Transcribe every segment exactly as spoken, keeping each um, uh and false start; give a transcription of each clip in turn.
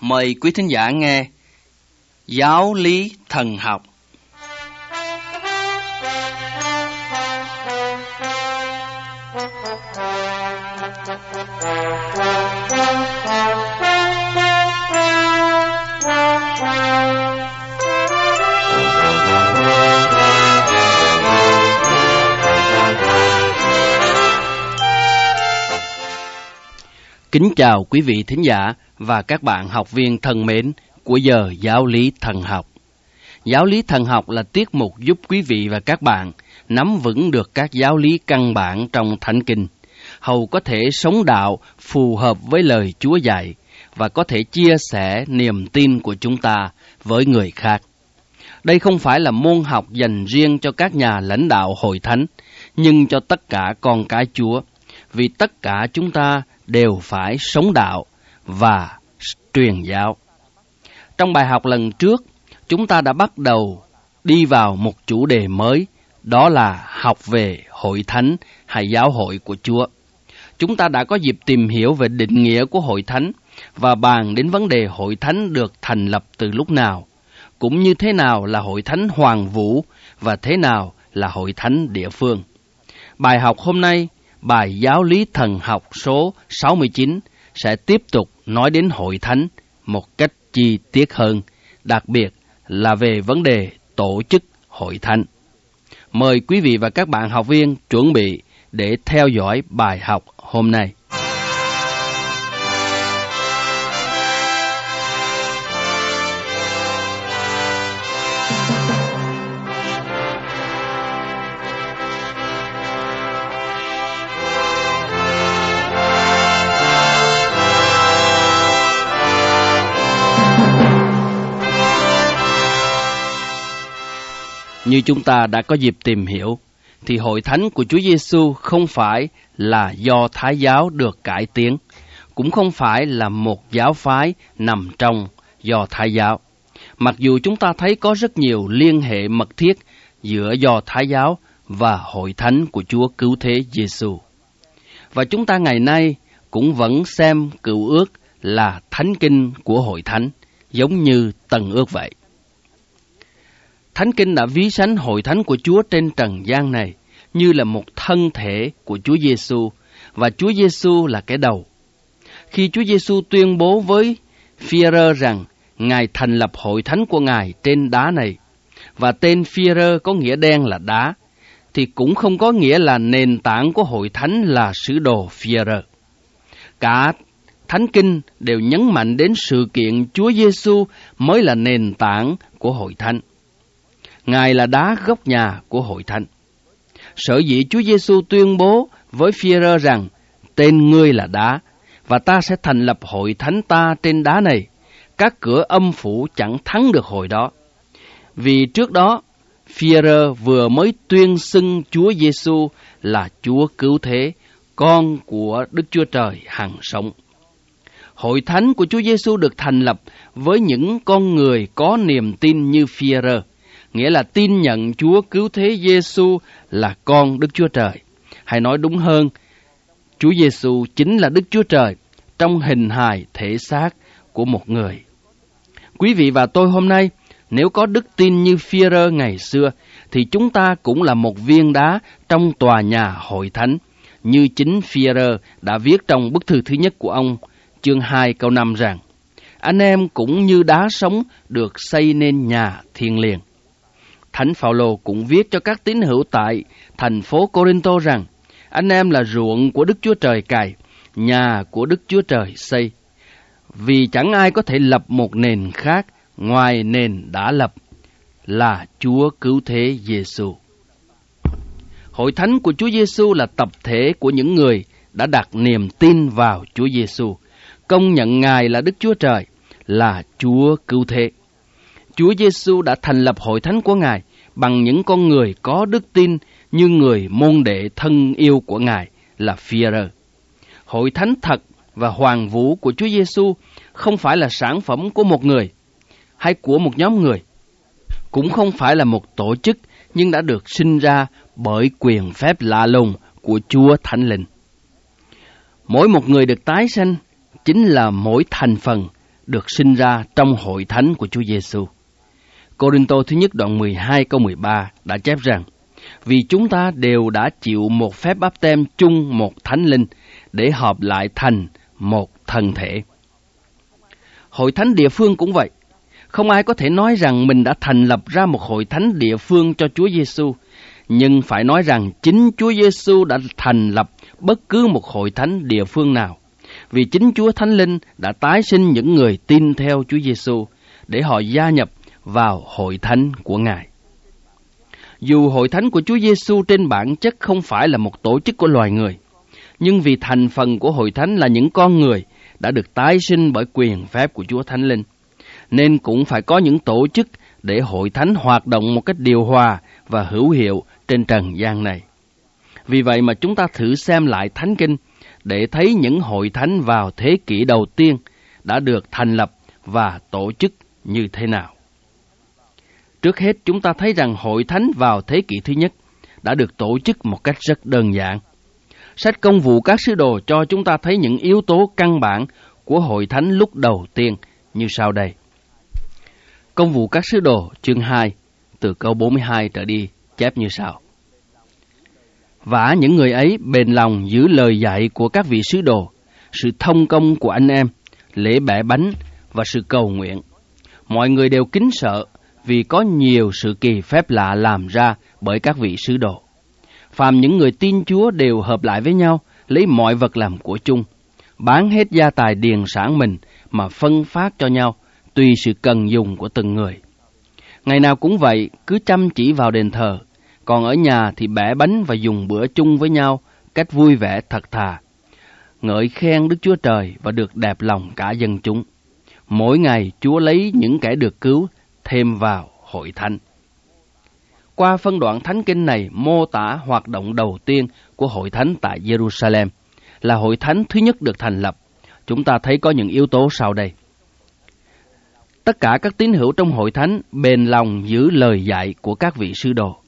Mời quý thính giả nghe Giáo lý thần học. Kính chào quý vị thính giả và các bạn học viên thân mến của giờ Giáo lý thần học. Giáo lý thần học là tiết mục giúp quý vị và các bạn nắm vững được các giáo lý căn bản trong Thánh Kinh, hầu có thể sống đạo phù hợp với lời Chúa dạy và có thể chia sẻ niềm tin của chúng ta với người khác. Đây không phải là môn học dành riêng cho các nhà lãnh đạo hội thánh, nhưng cho tất cả con cái Chúa, vì tất cả chúng ta đều phải sống đạo và truyền giáo. Trong bài học lần trước, chúng ta đã bắt đầu đi vào một chủ đề mới, đó là học về hội thánh hay giáo hội của Chúa. Chúng ta đã có dịp tìm hiểu về định nghĩa của hội thánh và bàn đến vấn đề hội thánh được thành lập từ lúc nào, cũng như thế nào là hội thánh hoàn vũ và thế nào là hội thánh địa phương. Bài học hôm nay, bài giáo lý thần học số sáu mươi chín sẽ tiếp tục nói đến hội thánh một cách chi tiết hơn, đặc biệt là về vấn đề tổ chức hội thánh. Mời quý vị và các bạn học viên chuẩn bị để theo dõi bài học hôm nay. Như chúng ta đã có dịp tìm hiểu, thì hội thánh của Chúa Giêsu không phải là do Thái giáo được cải tiến, cũng không phải là một giáo phái nằm trong do Thái giáo. Mặc dù chúng ta thấy có rất nhiều liên hệ mật thiết giữa do Thái giáo và hội thánh của Chúa Cứu Thế Giêsu. Và chúng ta ngày nay cũng vẫn xem Cựu Ước là thánh kinh của hội thánh, giống như Tân Ước vậy. Thánh Kinh đã ví sánh hội thánh của Chúa trên trần gian này như là một thân thể của Chúa Giêsu, và Chúa Giêsu là cái đầu. Khi Chúa Giêsu tuyên bố với Phi-e-rơ rằng Ngài thành lập hội thánh của Ngài trên đá này, và tên Phi-e-rơ có nghĩa đen là đá, thì cũng không có nghĩa là nền tảng của hội thánh là sứ đồ Phi-e-rơ. Cả Thánh Kinh đều nhấn mạnh đến sự kiện Chúa Giêsu mới là nền tảng của hội thánh. Ngài là đá gốc nhà của hội thánh. Sở dĩ Chúa Giêsu tuyên bố với Phi-e-rơ rằng tên ngươi là đá, và ta sẽ thành lập hội thánh ta trên đá này, các cửa âm phủ chẳng thắng được hội đó. Vì trước đó, Phi-e-rơ vừa mới tuyên xưng Chúa Giêsu là Chúa Cứu Thế, con của Đức Chúa Trời hằng sống. Hội thánh của Chúa Giêsu được thành lập với những con người có niềm tin như Phi-e-rơ, nghĩa là tin nhận Chúa Cứu Thế Giêsu là con Đức Chúa Trời. Hay nói đúng hơn, Chúa Giêsu chính là Đức Chúa Trời trong hình hài thể xác của một người. Quý vị và tôi hôm nay, nếu có đức tin như Phi-e-rơ ngày xưa, thì chúng ta cũng là một viên đá trong tòa nhà hội thánh, như chính Phi-e-rơ đã viết trong bức thư thứ nhất của ông, chương hai câu năm rằng: anh em cũng như đá sống được xây nên nhà thiêng liêng. Thánh Phao-lô cũng viết cho các tín hữu tại thành phố Cô-rinh-tô rằng anh em là ruộng của Đức Chúa Trời cày, nhà của Đức Chúa Trời xây. Vì chẳng ai có thể lập một nền khác ngoài nền đã lập, là Chúa Cứu Thế Giêsu. Hội thánh của Chúa Giêsu là tập thể của những người đã đặt niềm tin vào Chúa Giêsu, công nhận Ngài là Đức Chúa Trời, là Chúa Cứu Thế. Chúa Giêsu đã thành lập hội thánh của Ngài bằng những con người có đức tin như người môn đệ thân yêu của Ngài là Phi-e-rơ. Hội thánh thật và hoàn vũ của Chúa Giêsu không phải là sản phẩm của một người hay của một nhóm người, cũng không phải là một tổ chức, nhưng đã được sinh ra bởi quyền phép lạ lùng của Chúa Thánh Linh. Mỗi một người được tái sanh chính là mỗi thành phần được sinh ra trong hội thánh của Chúa Giêsu. Cô-rinh-tô thứ nhất đoạn mười hai câu mười ba đã chép rằng: vì chúng ta đều đã chịu một phép báp têm chung một thánh linh để họp lại thành một thân thể. Hội thánh địa phương cũng vậy. Không ai có thể nói rằng mình đã thành lập ra một hội thánh địa phương cho Chúa Giêsu, nhưng phải nói rằng chính Chúa Giêsu đã thành lập bất cứ một hội thánh địa phương nào, vì chính Chúa Thánh Linh đã tái sinh những người tin theo Chúa Giêsu để họ gia nhập vào hội thánh của Ngài. Dù hội thánh của Chúa Giêsu trên bản chất không phải là một tổ chức của loài người, nhưng vì thành phần của hội thánh là những con người đã được tái sinh bởi quyền phép của Chúa Thánh Linh, nên cũng phải có những tổ chức để hội thánh hoạt động một cách điều hòa và hữu hiệu trên trần gian này. Vì vậy mà chúng ta thử xem lại Thánh Kinh để thấy những hội thánh vào thế kỷ đầu tiên đã được thành lập và tổ chức như thế nào. Trước hết, chúng ta thấy rằng hội thánh vào thế kỷ thứ nhất đã được tổ chức một cách rất đơn giản. Sách Công vụ các sứ đồ cho chúng ta thấy những yếu tố căn bản của hội thánh lúc đầu tiên như sau đây. Công vụ các sứ đồ chương hai, từ câu bốn mươi hai trở đi, chép như sau. Vả những người ấy bền lòng giữ lời dạy của các vị sứ đồ, sự thông công của anh em, lễ bẻ bánh và sự cầu nguyện. Mọi người đều kính sợ vì có nhiều sự kỳ phép lạ làm ra bởi các vị sứ đồ. Phàm những người tin Chúa đều hợp lại với nhau, lấy mọi vật làm của chung, bán hết gia tài điền sản mình mà phân phát cho nhau, tùy sự cần dùng của từng người. Ngày nào cũng vậy, cứ chăm chỉ vào đền thờ, còn ở nhà thì bẻ bánh và dùng bữa chung với nhau, cách vui vẻ thật thà, ngợi khen Đức Chúa Trời và được đẹp lòng cả dân chúng. Mỗi ngày Chúa lấy những kẻ được cứu thêm vào hội thánh. Qua phân đoạn Thánh Kinh này mô tả hoạt động đầu tiên của hội thánh tại Jerusalem, là hội thánh thứ nhất được thành lập. Chúng ta thấy có những yếu tố sau đây. Tất cả các tín hữu trong hội thánh bền lòng giữ lời dạy của các vị sứ đồ.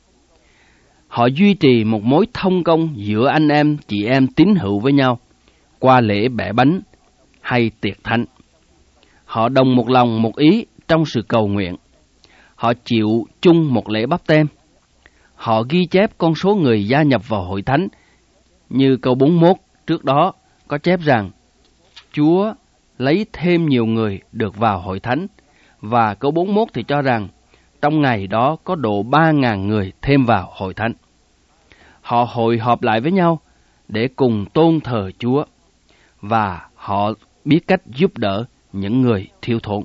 Họ duy trì một mối thông công giữa anh em, chị em tín hữu với nhau qua lễ bẻ bánh hay tiệc thánh. Họ đồng một lòng một ý trong sự cầu nguyện. Họ chịu chung một lễ báp têm. Họ ghi chép con số người gia nhập vào hội thánh, như câu bốn mươi mốt trước đó có chép rằng Chúa lấy thêm nhiều người được vào hội thánh, và câu bốn mươi mốt thì cho rằng trong ngày đó có độ ba ngàn người thêm vào hội thánh. Họ hội họp lại với nhau để cùng tôn thờ Chúa, và họ biết cách giúp đỡ những người thiếu thốn.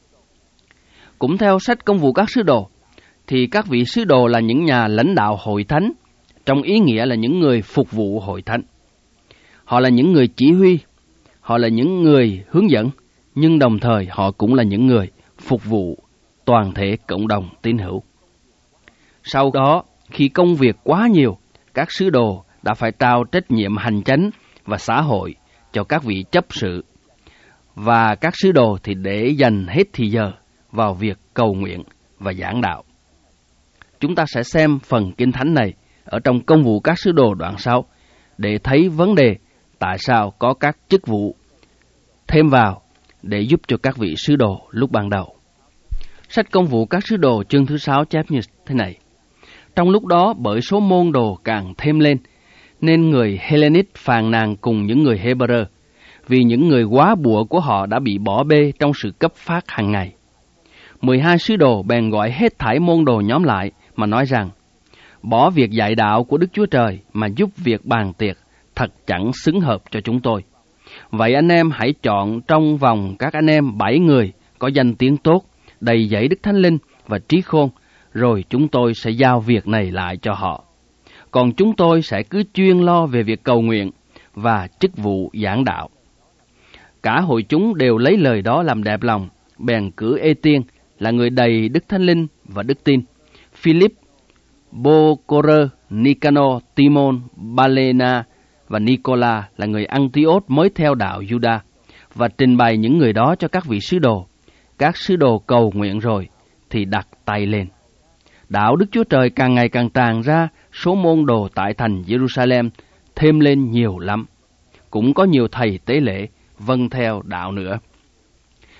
Cũng theo sách Công vụ các sứ đồ, thì các vị sứ đồ là những nhà lãnh đạo hội thánh, trong ý nghĩa là những người phục vụ hội thánh. Họ là những người chỉ huy, họ là những người hướng dẫn, nhưng đồng thời họ cũng là những người phục vụ toàn thể cộng đồng tín hữu. Sau đó, khi công việc quá nhiều, các sứ đồ đã phải trao trách nhiệm hành chánh và xã hội cho các vị chấp sự, và các sứ đồ thì để dành hết thời giờ vào việc cầu nguyện và giảng đạo. Chúng ta sẽ xem phần Kinh Thánh này ở trong Công vụ các sứ đồ đoạn sau để thấy vấn đề tại sao có các chức vụ thêm vào để giúp cho các vị sứ đồ lúc ban đầu. Sách Công vụ các sứ đồ chương thứ sáu chép như thế này. Trong lúc đó, bởi số môn đồ càng thêm lên, nên người Hellenist phàn nàn cùng những người Hebrew, vì những người quá bụa của họ đã bị bỏ bê trong sự cấp phát hàng ngày. Mười hai sứ đồ bèn gọi hết thảy môn đồ nhóm lại mà nói rằng, bỏ việc dạy đạo của Đức Chúa Trời mà giúp việc bàn tiệc thật chẳng xứng hợp cho chúng tôi. Vậy anh em hãy chọn trong vòng các anh em bảy người có danh tiếng tốt, đầy dẫy Đức Thánh Linh và trí khôn, rồi chúng tôi sẽ giao việc này lại cho họ. Còn chúng tôi sẽ cứ chuyên lo về việc cầu nguyện và chức vụ giảng đạo. Cả hội chúng đều lấy lời đó làm đẹp lòng, bèn cử Ê-tiên là người đầy Đức Thánh Linh và đức tin, Philip, Bô-cô-rơ, Nicanor, Timon, Balena và Nicola là người Antioch mới theo đạo Juda, và trình bày những người đó cho các vị sứ đồ. Các sứ đồ cầu nguyện rồi thì đặt tay lên. Đạo Đức Chúa Trời càng ngày càng tràn ra, số môn đồ tại thành Jerusalem thêm lên nhiều lắm. Cũng có nhiều thầy tế lễ vâng theo đạo nữa.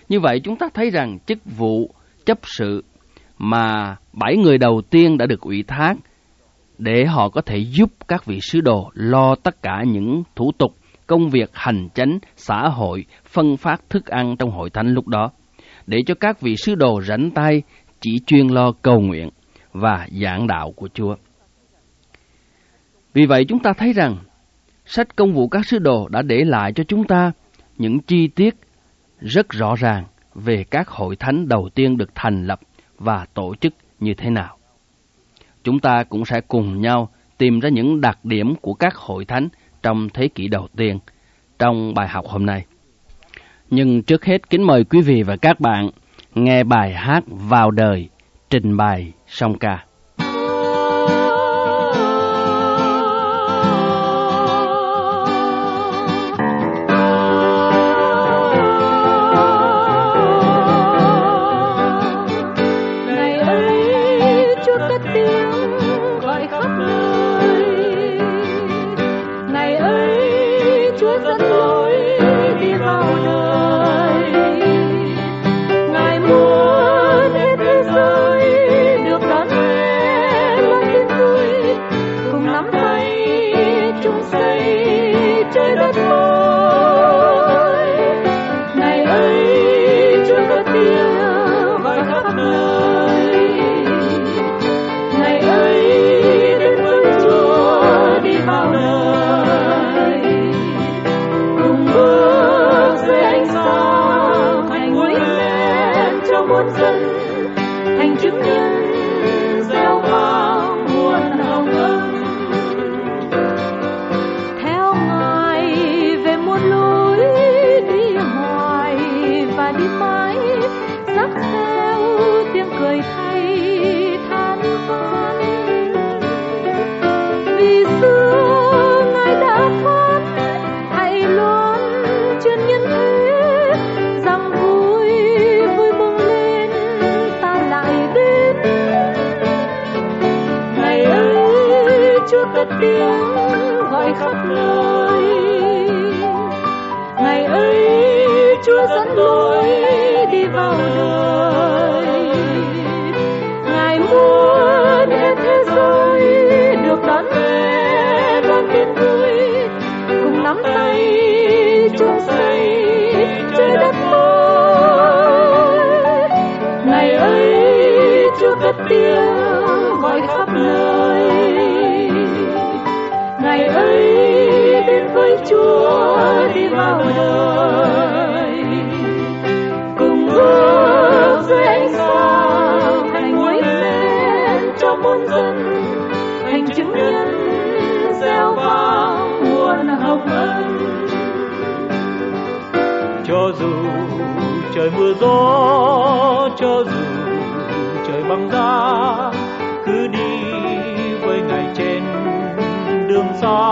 Như vậy chúng ta thấy rằng chức vụ chấp sự mà bảy người đầu tiên đã được ủy thác để họ có thể giúp các vị sứ đồ lo tất cả những thủ tục, công việc hành chánh, xã hội, phân phát thức ăn trong hội thánh lúc đó, để cho các vị sứ đồ rảnh tay chỉ chuyên lo cầu nguyện và giảng đạo của Chúa. Vì vậy chúng ta thấy rằng sách Công vụ các sứ đồ đã để lại cho chúng ta những chi tiết rất rõ ràng về các hội thánh đầu tiên được thành lập và tổ chức như thế nào. Chúng ta cũng sẽ cùng nhau tìm ra những đặc điểm của các hội thánh trong thế kỷ đầu tiên trong bài học hôm nay. Nhưng trước hết kính mời quý vị và các bạn nghe bài hát Vào đời trình bày song ca. Cho dù trời mưa gió, cho dù trời băng giá, cứ đi với Ngài trên đường xa.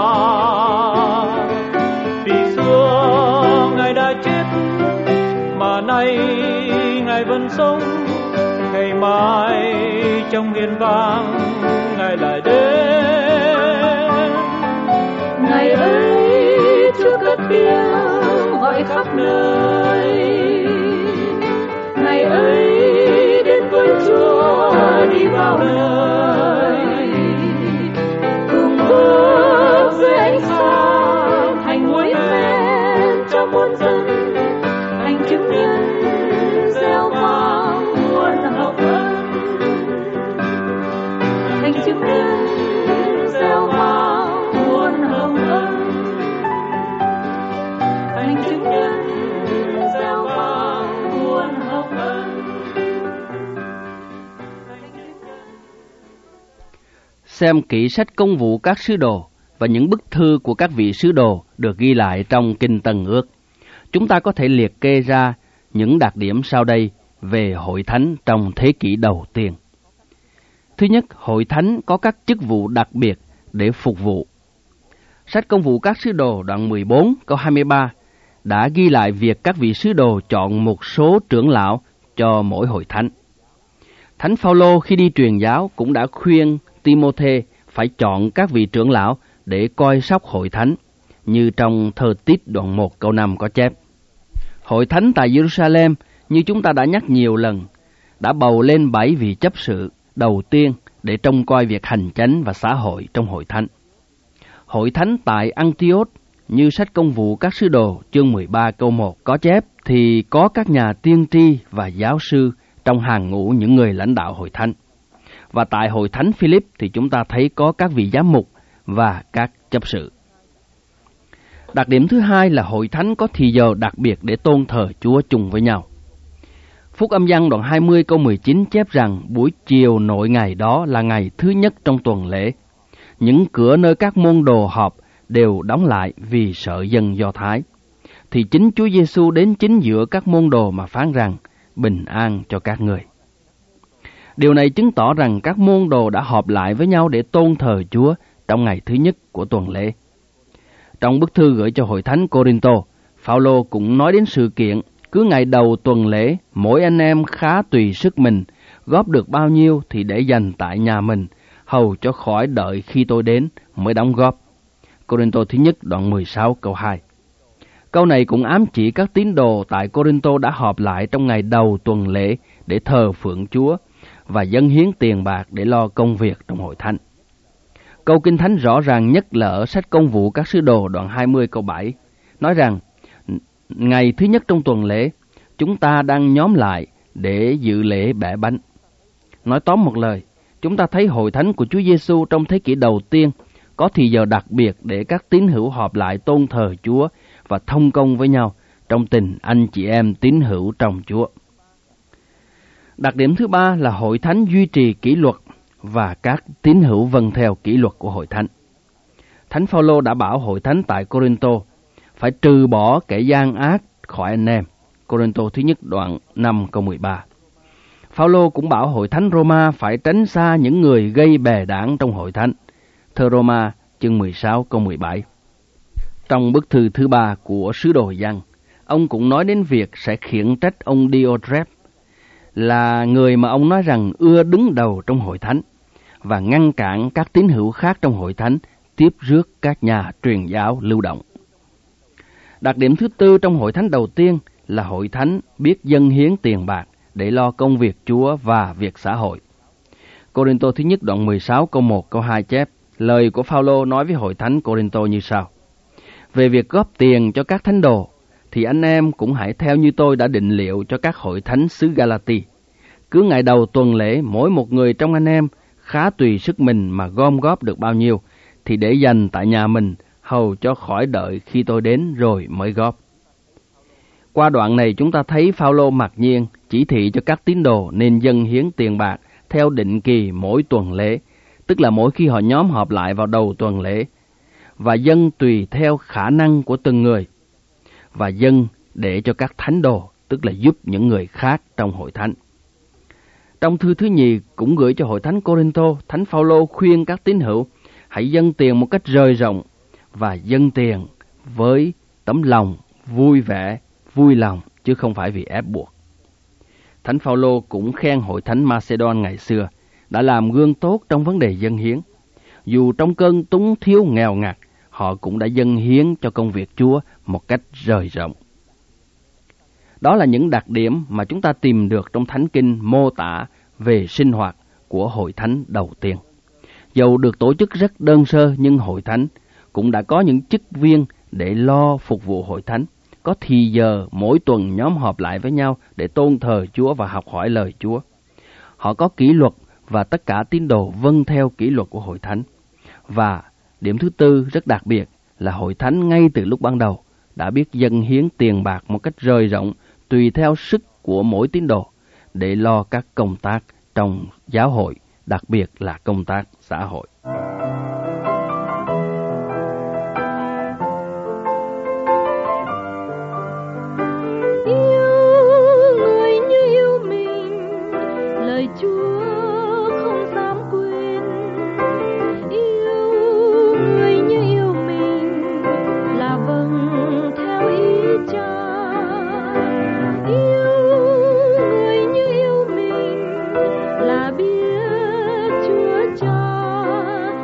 Vì xưa Ngài đã chết, mà nay Ngài vẫn sống. Ngày mai trong hiên vang Ngài lại đến. Ngày ấy Chúa cất tiếng gọi khắp nơi. Ngày ấy đến với Chúa đi vào đời, cùng bước dưới ánh sáng thành muối men cho muôn dân, thành chứng nhân gieo vang muôn hồng ân, thành chứng nhân gieo vang muôn hồng ân. Xem kỹ sách Công vụ các sứ đồ và những bức thư của các vị sứ đồ được ghi lại trong Kinh Tân Ước, chúng ta có thể liệt kê ra những đặc điểm sau đây về hội thánh trong thế kỷ đầu tiên. Thứ nhất, hội thánh có các chức vụ đặc biệt để phục vụ. Sách Công vụ các sứ đồ đoạn mười bốn câu hai mươi ba đã ghi lại việc các vị sứ đồ chọn một số trưởng lão cho mỗi hội thánh. Thánh Phaolô khi đi truyền giáo cũng đã khuyên Timôthê phải chọn các vị trưởng lão để coi sóc hội thánh, như trong thơ Tít đoạn một câu năm có chép: Hội thánh tại Jerusalem, như chúng ta đã nhắc nhiều lần, đã bầu lên bảy vị chấp sự đầu tiên để trông coi việc hành chánh và xã hội trong hội thánh. Hội thánh tại Antioch, như sách Công vụ các sứ đồ chương mười ba câu một có chép, thì có các nhà tiên tri và giáo sư trong hàng ngũ những người lãnh đạo hội thánh. Và tại hội thánh Philip thì chúng ta thấy có các vị giám mục và các chấp sự. Đặc điểm thứ hai là hội thánh có thì giờ đặc biệt để tôn thờ Chúa chung với nhau. Phúc Âm Giăng đoạn hai mươi câu mười chín chép rằng buổi chiều nội ngày đó là ngày thứ nhất trong tuần lễ. Những cửa nơi các môn đồ họp đều đóng lại vì sợ dân Do Thái. Thì chính Chúa Giêsu đến chính giữa các môn đồ mà phán rằng bình an cho các người. Điều này chứng tỏ rằng các môn đồ đã họp lại với nhau để tôn thờ Chúa trong ngày thứ nhất của tuần lễ. Trong bức thư gửi cho hội thánh Cô-rinh-tô, Phao-lô cũng nói đến sự kiện cứ ngày đầu tuần lễ, mỗi anh em khá tùy sức mình, góp được bao nhiêu thì để dành tại nhà mình, hầu cho khỏi đợi khi tôi đến mới đóng góp. Cô-rinh-tô thứ nhất đoạn mười sáu câu hai. Câu này cũng ám chỉ các tín đồ tại Cô-rinh-tô đã họp lại trong ngày đầu tuần lễ để thờ phượng Chúa và dâng hiến tiền bạc để lo công việc trong hội thánh. Câu Kinh Thánh rõ ràng nhất là ở sách Công vụ các sứ đồ đoạn hai mươi câu bảy, nói rằng ngày thứ nhất trong tuần lễ, chúng ta đang nhóm lại để dự lễ bẻ bánh. Nói tóm một lời, chúng ta thấy hội thánh của Chúa Giêsu trong thế kỷ đầu tiên có thì giờ đặc biệt để các tín hữu họp lại tôn thờ Chúa và thông công với nhau trong tình anh chị em tín hữu trong Chúa. Đặc điểm thứ ba là hội thánh duy trì kỷ luật và các tín hữu vâng theo kỷ luật của hội thánh. Thánh Phao-lô đã bảo hội thánh tại Cô-rinh-tô phải trừ bỏ kẻ gian ác khỏi anh em. Cô-rinh-tô thứ nhất đoạn năm câu mười ba. Phao-lô cũng bảo hội thánh Roma phải tránh xa những người gây bè đảng trong hội thánh. Thơ Roma chương mười sáu câu mười bảy. Trong bức thư thứ ba của sứ đồ Giăng, ông cũng nói đến việc sẽ khiển trách ông Diotreph, là người mà ông nói rằng ưa đứng đầu trong hội thánh và ngăn cản các tín hữu khác trong hội thánh tiếp rước các nhà truyền giáo lưu động. Đặc điểm thứ tư trong hội thánh đầu tiên là hội thánh biết dâng hiến tiền bạc để lo công việc Chúa và việc xã hội. Cô-rinh-tô thứ nhất đoạn mười sáu câu một câu hai chép, lời của Phao-lô nói với hội thánh Cô-rinh-tô như sau: Về việc góp tiền cho các thánh đồ, thì anh em cũng hãy theo như tôi đã định liệu cho các hội thánh xứ Galati. Cứ ngày đầu tuần lễ, mỗi một người trong anh em khá tùy sức mình mà gom góp được bao nhiêu, thì để dành tại nhà mình, hầu cho khỏi đợi khi tôi đến rồi mới góp. Qua đoạn này chúng ta thấy Phao-lô mặc nhiên chỉ thị cho các tín đồ nên dâng hiến tiền bạc theo định kỳ mỗi tuần lễ, tức là mỗi khi họ nhóm họp lại vào đầu tuần lễ, và dâng tùy theo khả năng của từng người, và dâng để cho các thánh đồ, tức là giúp những người khác trong hội thánh. Trong thư thứ nhì cũng gửi cho hội thánh Cô-rinh-tô, Thánh Phao-lô khuyên các tín hữu hãy dâng tiền một cách rời rộng và dâng tiền với tấm lòng vui vẻ, vui lòng, chứ không phải vì ép buộc. Thánh Phao-lô cũng khen hội thánh Macedon ngày xưa đã làm gương tốt trong vấn đề dâng hiến. Dù trong cơn túng thiếu nghèo ngặt, họ cũng đã dâng hiến cho công việc Chúa một cách rời rộng. Đó là những đặc điểm mà chúng ta tìm được trong Thánh Kinh mô tả về sinh hoạt của hội thánh đầu tiên. Dầu được tổ chức rất đơn sơ, nhưng hội thánh cũng đã có những chức viên để lo phục vụ hội thánh, có thì giờ mỗi tuần nhóm họp lại với nhau để tôn thờ Chúa và học hỏi lời Chúa. Họ có kỷ luật và tất cả tín đồ vâng theo kỷ luật của hội thánh. Và điểm thứ tư rất đặc biệt là hội thánh ngay từ lúc ban đầu đã biết dâng hiến tiền bạc một cách rời rộng tùy theo sức của mỗi tín đồ để lo các công tác trong giáo hội, đặc biệt là công tác xã hội. Yêu người như yêu mình, lời Chúa không dám quên. Yêu người như yêu mình là vâng theo ý Cha. Yêu người như yêu mình là biết Chúa Cha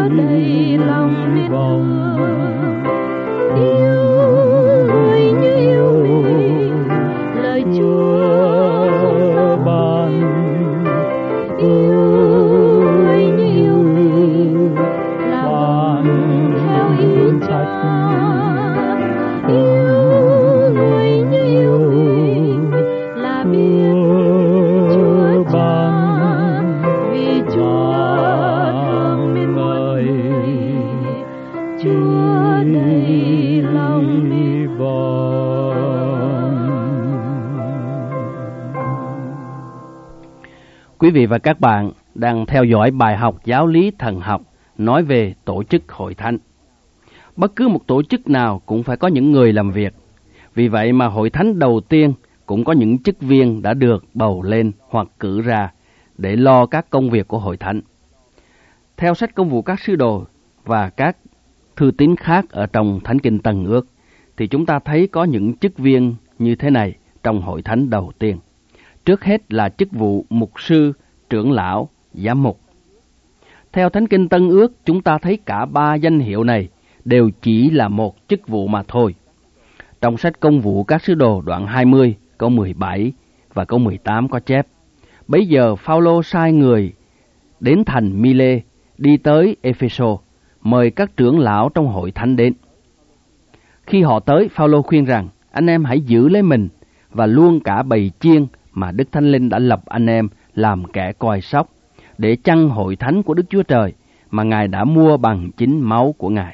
đầy lòng biết thương. Yêu người như yêu mình, lời Chúa không ban. Yêu người như yêu mình là vâng theo ý Cha. Yêu người như yêu mình là biết Chúa Cha, vì Chúa thương mến mọi người, Chúa đầy lòng biết vâng. Quý vị và các bạn đang theo dõi bài học giáo lý thần học nói về tổ chức hội thánh. Bất cứ một tổ chức nào cũng phải có những người làm việc. Vì vậy mà hội thánh đầu tiên cũng có những chức viên đã được bầu lên hoặc cử ra để lo các công việc của hội thánh. Theo sách Công vụ các sứ đồ và các thư tín khác ở trong Thánh Kinh Tân Ước, thì chúng ta thấy có những chức viên như thế này trong hội thánh đầu tiên. Trước hết là chức vụ mục sư, trưởng lão, giám mục. Theo Thánh Kinh Tân Ước, chúng ta thấy cả ba danh hiệu này đều chỉ là một chức vụ mà thôi. Trong sách Công vụ các sứ đồ đoạn hai mươi, câu mười bảy và câu mười tám có chép: Bấy giờ Phao-lô sai người đến thành Mi-lê, đi tới Ê-phê-sô, mời các trưởng lão trong hội thánh đến. Khi họ tới, Phao-lô khuyên rằng anh em hãy giữ lấy mình và luôn cả bầy chiên mà Đức Thánh Linh đã lập anh em làm kẻ coi sóc, để chăn hội thánh của Đức Chúa Trời mà Ngài đã mua bằng chính máu của Ngài.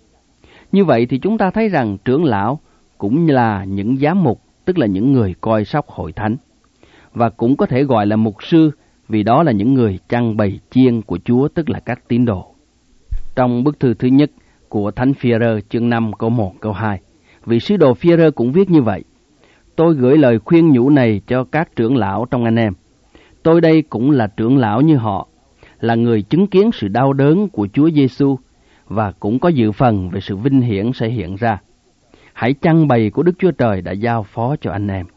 Như vậy thì chúng ta thấy rằng trưởng lão cũng là những giám mục, tức là những người coi sóc hội thánh, và cũng có thể gọi là mục sư, vì đó là những người chăn bầy chiên của Chúa, tức là các tín đồ. Trong bức thư thứ nhất của Thánh Phi-e-rơ chương năm câu một câu hai, vị sứ đồ Phi-e-rơ cũng viết như vậy: Tôi gửi lời khuyên nhủ này cho các trưởng lão trong anh em. Tôi đây cũng là trưởng lão như họ, là người chứng kiến sự đau đớn của Chúa Giêsu và cũng có dự phần về sự vinh hiển sẽ hiện ra. Hãy chăn bầy của Đức Chúa Trời đã giao phó cho anh em.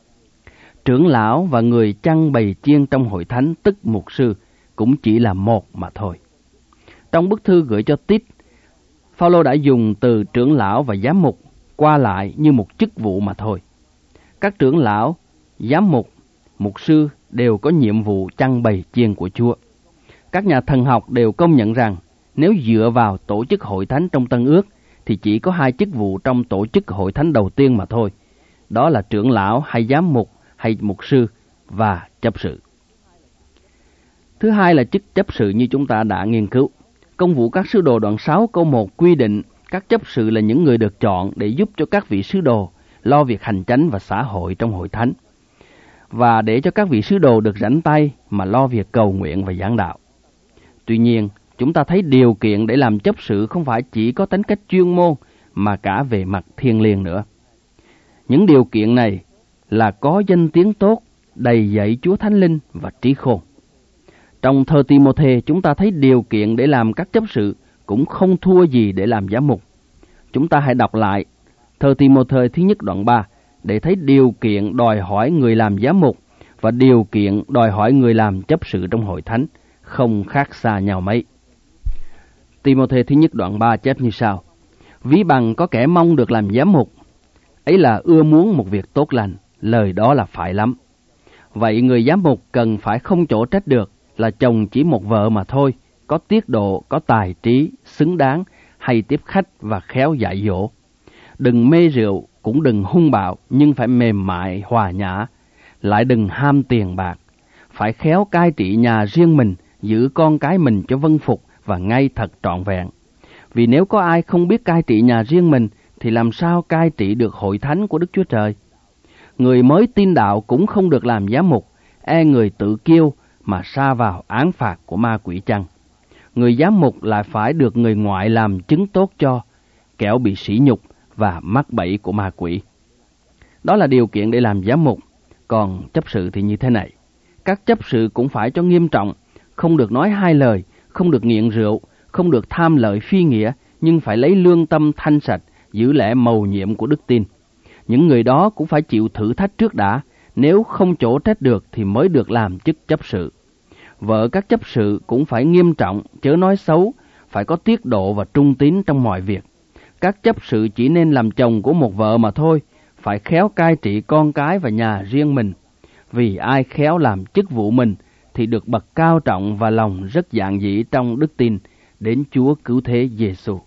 Trưởng lão và người chăn bầy chiên trong hội thánh, tức mục sư, cũng chỉ là một mà thôi. Trong bức thư gửi cho Tít, Phao-lô đã dùng từ trưởng lão và giám mục qua lại như một chức vụ mà thôi. Các trưởng lão, giám mục, mục sư đều có nhiệm vụ chăn bầy chiên của Chúa. Các nhà thần học đều công nhận rằng nếu dựa vào tổ chức hội thánh trong Tân Ước thì chỉ có hai chức vụ trong tổ chức hội thánh đầu tiên mà thôi. Đó là trưởng lão hay giám mục hay mục sư và chấp sự. Thứ hai là chức chấp sự như chúng ta đã nghiên cứu. Công vụ các sứ đồ đoạn sáu câu một quy định các chấp sự là những người được chọn để giúp cho các vị sứ đồ lo việc hành chánh và xã hội trong hội thánh, và để cho các vị sứ đồ được rảnh tay mà lo việc cầu nguyện và giảng đạo. Tuy nhiên, chúng ta thấy điều kiện để làm chấp sự không phải chỉ có tính cách chuyên môn mà cả về mặt thiêng liêng nữa. Những điều kiện này là có danh tiếng tốt, đầy dạy Chúa Thánh Linh và trí khôn. Trong thơ Ti-mô-thê, chúng ta thấy điều kiện để làm các chấp sự cũng không thua gì để làm giám mục. Chúng ta hãy đọc lại thơ Ti-mô-thê thứ nhất đoạn ba để thấy điều kiện đòi hỏi người làm giám mục và điều kiện đòi hỏi người làm chấp sự trong hội thánh không khác xa nhau mấy. Ti-mô-thê thứ nhất đoạn ba chép như sau: Ví bằng có kẻ mong được làm giám mục, ấy là ưa muốn một việc tốt lành, lời đó là phải lắm. Vậy người giám mục cần phải không chỗ trách được, là chồng chỉ một vợ mà thôi, có tiết độ, có tài trí, xứng đáng, hay tiếp khách và khéo dạy dỗ. Đừng mê rượu, cũng đừng hung bạo, nhưng phải mềm mại, hòa nhã. Lại đừng ham tiền bạc, phải khéo cai trị nhà riêng mình, giữ con cái mình cho vâng phục và ngay thật trọn vẹn. Vì nếu có ai không biết cai trị nhà riêng mình, thì làm sao cai trị được hội thánh của Đức Chúa Trời? Người mới tin đạo cũng không được làm giám mục, e người tự kiêu mà sa vào án phạt của ma quỷ chăng. Người giám mục lại phải được người ngoại làm chứng tốt cho, kẻo bị sỉ nhục và mắc bẫy của ma quỷ. Đó là điều kiện để làm giám mục. Còn chấp sự thì như thế này: các chấp sự cũng phải cho nghiêm trọng, không được nói hai lời, không được nghiện rượu, không được tham lợi phi nghĩa, nhưng phải lấy lương tâm thanh sạch, giữ lẽ mầu nhiệm của đức tin. Những người đó cũng phải chịu thử thách trước đã, nếu không chỗ trách được thì mới được làm chức chấp sự. Vợ các chấp sự cũng phải nghiêm trọng, chớ nói xấu, phải có tiết độ và trung tín trong mọi việc. Các chấp sự chỉ nên làm chồng của một vợ mà thôi, phải khéo cai trị con cái và nhà riêng mình. Vì ai khéo làm chức vụ mình thì được bậc cao trọng và lòng rất dạn dĩ trong đức tin đến Chúa Cứu Thế Giêsu.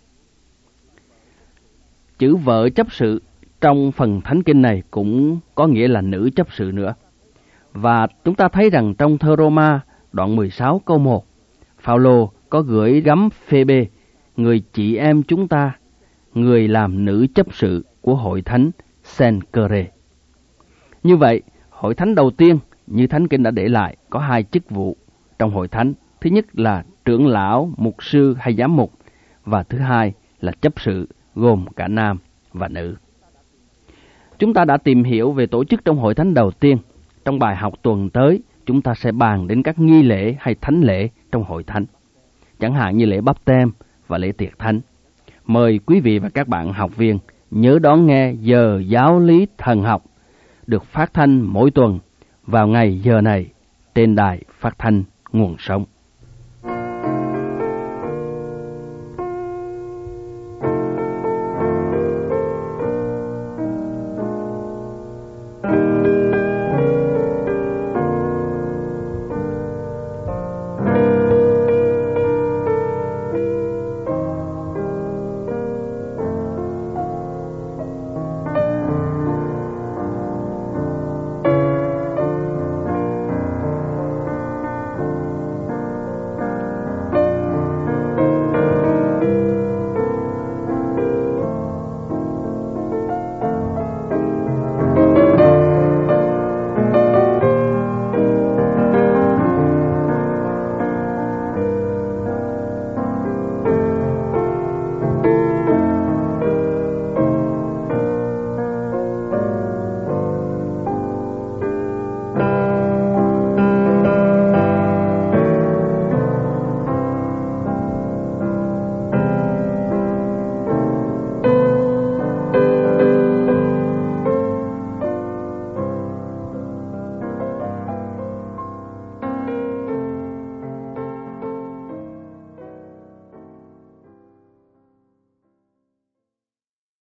Chữ vợ chấp sự trong phần Thánh Kinh này cũng có nghĩa là nữ chấp sự nữa. Và chúng ta thấy rằng trong thơ Roma đoạn mười sáu câu một, Phao-lô có gửi gắm Phê-bê, người chị em chúng ta, người làm nữ chấp sự của hội thánh Cenchreae. Như vậy, hội thánh đầu tiên như Thánh Kinh đã để lại có hai chức vụ trong hội thánh. Thứ nhất là trưởng lão, mục sư hay giám mục, và thứ hai là chấp sự gồm cả nam và nữ. Chúng ta đã tìm hiểu về tổ chức trong hội thánh đầu tiên. Trong bài học tuần tới, chúng ta sẽ bàn đến các nghi lễ hay thánh lễ trong hội thánh, chẳng hạn như lễ báp têm và lễ tiệc thánh. Mời quý vị và các bạn học viên nhớ đón nghe giờ giáo lý thần học được phát thanh mỗi tuần vào ngày giờ này trên đài phát thanh Nguồn Sống.